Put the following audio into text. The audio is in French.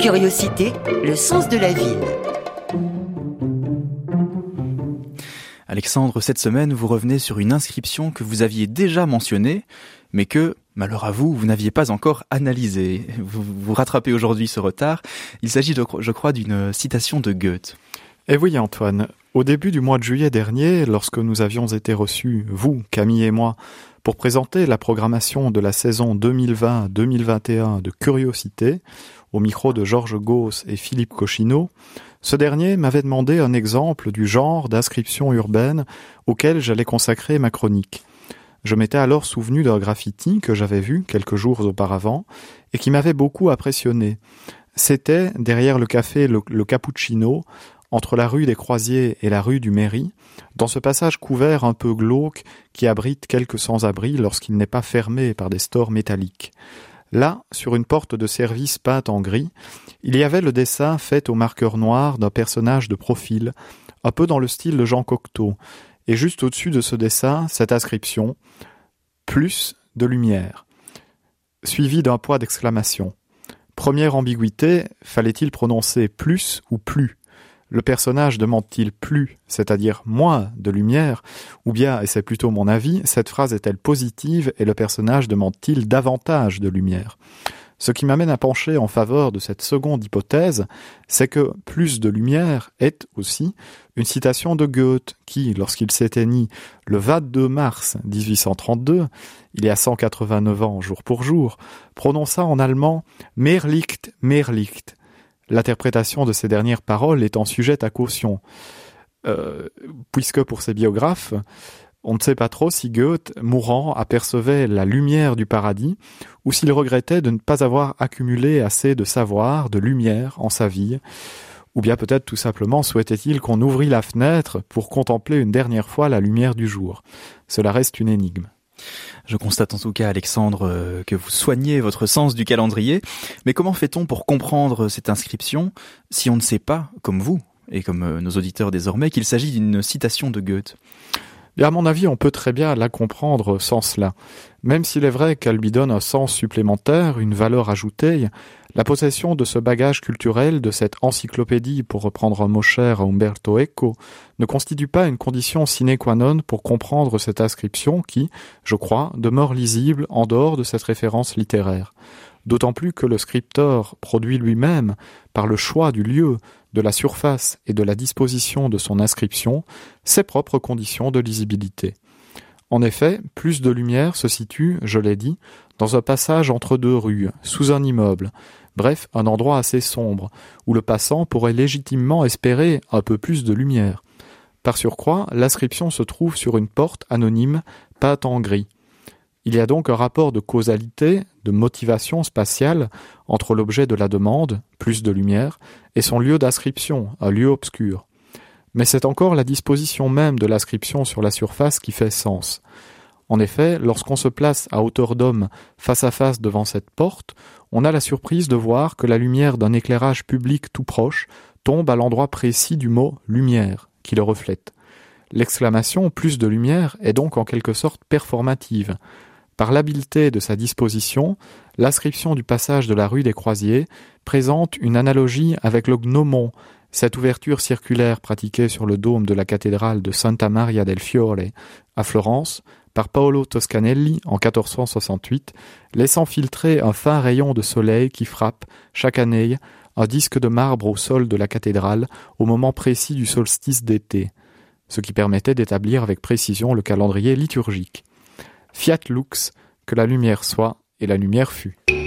Curiosité, le sens de la ville. Alexandre, cette semaine, vous revenez sur une inscription que vous aviez déjà mentionnée, mais que, malheur à vous, vous n'aviez pas encore analysée. Vous rattrapez aujourd'hui ce retard. Il s'agit, je crois, d'une citation de Goethe. Eh oui, Antoine. Au début du mois de juillet dernier, lorsque nous avions été reçus, vous, Camille et moi, pour présenter la programmation de la saison 2020-2021 de Curiosité, au micro de Georges Gauss et Philippe Cochineau, ce dernier m'avait demandé un exemple du genre d'inscription urbaine auquel j'allais consacrer ma chronique. Je m'étais alors souvenu d'un graffiti que j'avais vu quelques jours auparavant et qui m'avait beaucoup impressionné. C'était, derrière le café le Cappuccino, entre la rue des Croisiers et la rue du Mairie, dans ce passage couvert un peu glauque qui abrite quelques sans-abri lorsqu'il n'est pas fermé par des stores métalliques. Là, sur une porte de service peinte en gris, il y avait le dessin fait au marqueur noir d'un personnage de profil, un peu dans le style de Jean Cocteau, et juste au-dessus de ce dessin, cette inscription « Plus de lumière », suivie d'un point d'exclamation. Première ambiguïté, fallait-il prononcer « plus » ou « plus » ? Le personnage demande-t-il plus, c'est-à-dire moins de lumière, ou bien, et c'est plutôt mon avis, cette phrase est-elle positive et le personnage demande-t-il davantage de lumière ? Ce qui m'amène à pencher en faveur de cette seconde hypothèse, c'est que plus de lumière est aussi une citation de Goethe qui, lorsqu'il s'éteignit le 22 mars 1832, il y a 189 ans jour pour jour, prononça en allemand « Mehr Licht, mehr Licht ». L'interprétation de ces dernières paroles étant sujette à caution, puisque pour ses biographes, on ne sait pas trop si Goethe, mourant, apercevait la lumière du paradis, ou s'il regrettait de ne pas avoir accumulé assez de savoir, de lumière en sa vie, ou bien peut-être tout simplement souhaitait-il qu'on ouvrît la fenêtre pour contempler une dernière fois la lumière du jour. Cela reste une énigme. Je constate en tout cas, Alexandre, que vous soignez votre sens du calendrier. Mais comment fait-on pour comprendre cette inscription si on ne sait pas, comme vous, et comme nos auditeurs désormais, qu'il s'agit d'une citation de Goethe ? Bien, à mon avis, on peut très bien la comprendre sans cela. Même s'il est vrai qu'elle lui donne un sens supplémentaire, une valeur ajoutée, la possession de ce bagage culturel, de cette encyclopédie, pour reprendre un mot cher à Umberto Eco, ne constitue pas une condition sine qua non pour comprendre cette inscription qui, je crois, demeure lisible en dehors de cette référence littéraire. D'autant plus que le scripteur produit lui-même, par le choix du lieu, de la surface et de la disposition de son inscription, ses propres conditions de lisibilité. En effet, plus de lumière se situe, je l'ai dit, dans un passage entre deux rues, sous un immeuble, bref, un endroit assez sombre, où le passant pourrait légitimement espérer un peu plus de lumière. Par surcroît, l'inscription se trouve sur une porte anonyme peinte en gris. Il y a donc un rapport de causalité, de motivation spatiale entre l'objet de la demande, plus de lumière, et son lieu d'inscription, un lieu obscur. Mais c'est encore la disposition même de l'inscription sur la surface qui fait sens. En effet, lorsqu'on se place à hauteur d'homme face à face devant cette porte, on a la surprise de voir que la lumière d'un éclairage public tout proche tombe à l'endroit précis du mot « lumière » qui le reflète. L'exclamation « plus de lumière » est donc en quelque sorte performative. Par l'habileté de sa disposition, l'inscription du passage de la rue des Croisiers présente une analogie avec le gnomon, cette ouverture circulaire pratiquée sur le dôme de la cathédrale de Santa Maria del Fiore à Florence par Paolo Toscanelli en 1468, laissant filtrer un fin rayon de soleil qui frappe, chaque année, un disque de marbre au sol de la cathédrale au moment précis du solstice d'été, ce qui permettait d'établir avec précision le calendrier liturgique. Fiat lux, que la lumière soit, et la lumière fut.